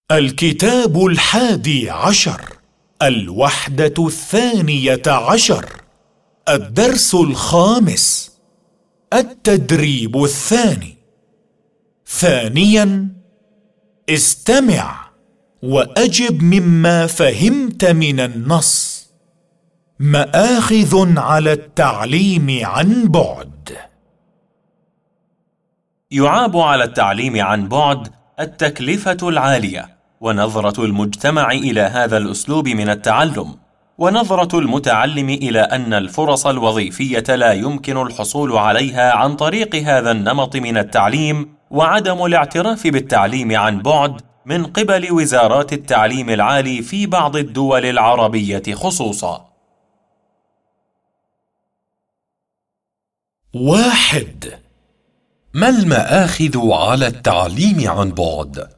الكتاب 11، الوحدة 12، الدرس 5، التدريب 2. ثانيا، استمع وأجب مما فهمت من النص. مآخذ على التعليم عن بعد. يعاب على التعليم عن بعد التكلفة العالية، ونظرة المجتمع إلى هذا الأسلوب من التعلم، ونظرة المتعلم إلى أن الفرص الوظيفية لا يمكن الحصول عليها عن طريق هذا النمط من التعليم، وعدم الاعتراف بالتعليم عن بعد من قبل وزارات التعليم العالي في بعض الدول العربية خصوصا. 1. ما المآخذ على التعليم عن بعد؟